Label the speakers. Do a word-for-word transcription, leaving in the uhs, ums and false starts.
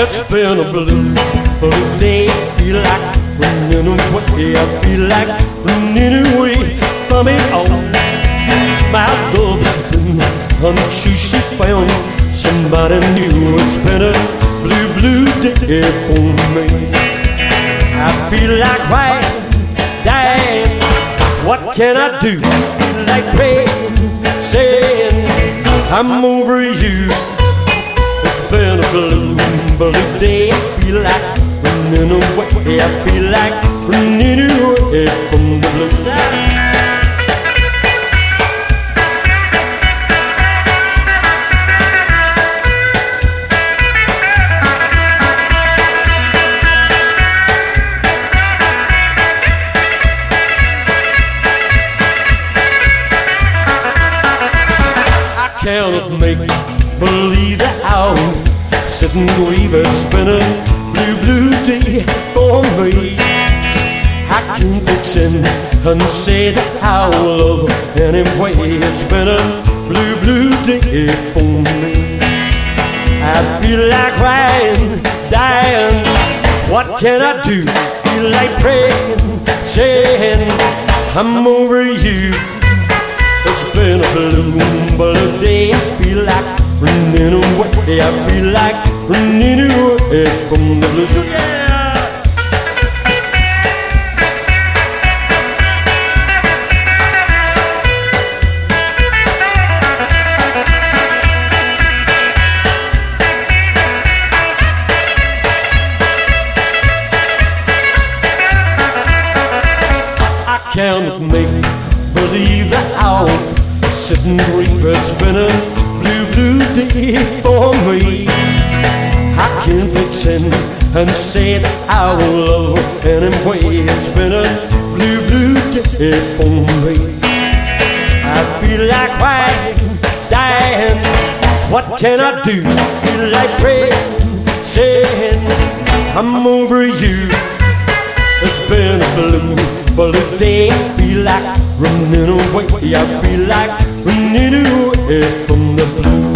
Speaker 1: It's been a blue, blue day. Feel like running away. I feel like running away from it all. My love has been untrue. She found somebody new. It's been a blue, blue day for me. I feel like crying, dying. What can I do? Like praying, saying I'm over you. It's been a blue, blue day. I feel like running away. I feel like running away from the blue. I cannot make believe that I'll sit and grieve. It's been a blue, blue day for me. I can pretend and say that I'll love anyway. It's been a blue, blue day for me. I feel like crying, dying. What can I do? Feel like praying, saying I'm over you. It's been a blue, blue day. I feel like running away. I feel like running away from the blues. Yeah. I can't make believe that I'll sit and grieve. It's been a blue, blue day for me. I can pretend and say that I will love anyway. It's been a blue, blue day for me. I feel like crying, dying. What can I do? Feel like praying, saying I'm over you. It's been a blue, blue day. I feel like running away. I feel like running away from the blue.